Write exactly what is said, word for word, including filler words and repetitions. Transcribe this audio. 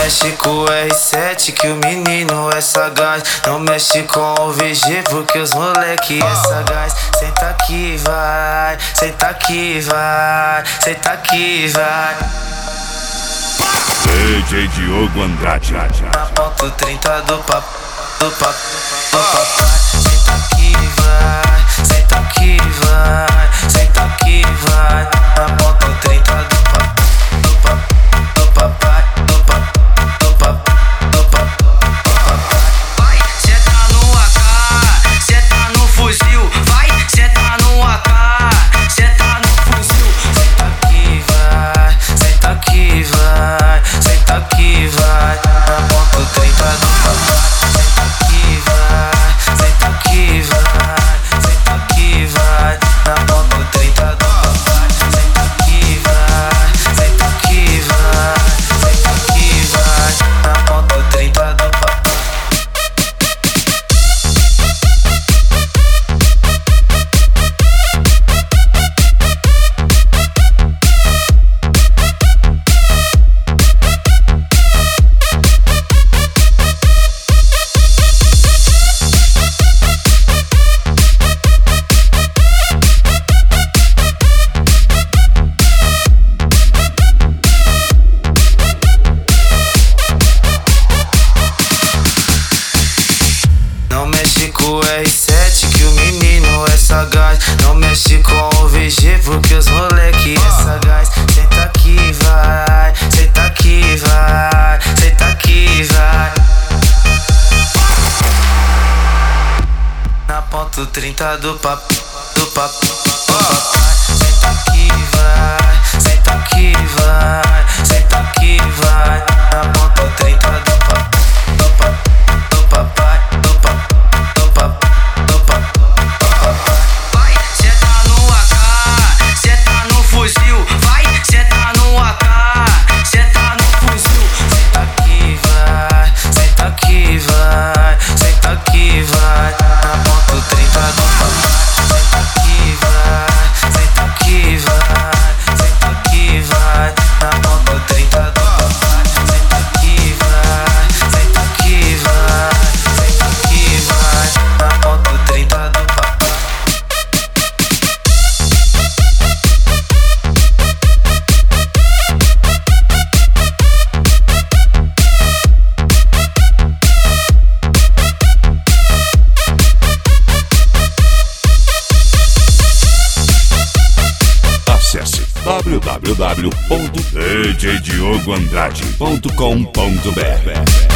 mexe com o R sete que o menino é sagaz. Não mexe com o V G porque os moleque é sagaz. Senta aqui, vai, senta aqui, vai, senta aqui, vai. D J Diogo Andrade. Na ponto trinta do papo, do papo, do papai. Senta aqui, vai, senta aqui, vai, senta aqui, vai. Na ponto trinta do papo, do papo, do papai, do papo, do papo, do papo, do papai. Vai, senta no A K, senta no fuzil. Vai, senta no A K, senta no fuzil. Senta aqui, vai, senta aqui, vai, senta aqui, vai. Na ponto trinta do papai. Senta aqui, vai, senta aqui, vai, senta aqui, vai. Na ponto trinta do papai. Senta aqui, vai, senta aqui, vai, senta aqui, vai. Na ponto trinta do papai. Não mexe com o R sete que o menino é sagaz. Não mexe com o V G porque os moleque é sagaz. Senta aqui, vai, senta aqui, vai, senta aqui, vai. Na ponto trinta do papo, do papo, do papai. Senta aqui, vai, senta aqui, vai, senta aqui, vai. Na ponto trinta do papo, do papo, do papai, do papo, do papo, do papo, do papai. Vai, senta no A K, senta no fuzil. Vai, senta no A K, senta no fuzil. Senta aqui, vai, senta aqui, vai, senta aqui, vai. Na ponto trinta do papai. Senta aqui, vai, senta aqui, vai, senta aqui, vai. Na ponto trinta do papai. Senta aqui, vai, senta aqui, vai, senta aqui, vai. Na ponto trinta do papai. Acesse w w w ponto d j diogo andrade ponto com ponto b r.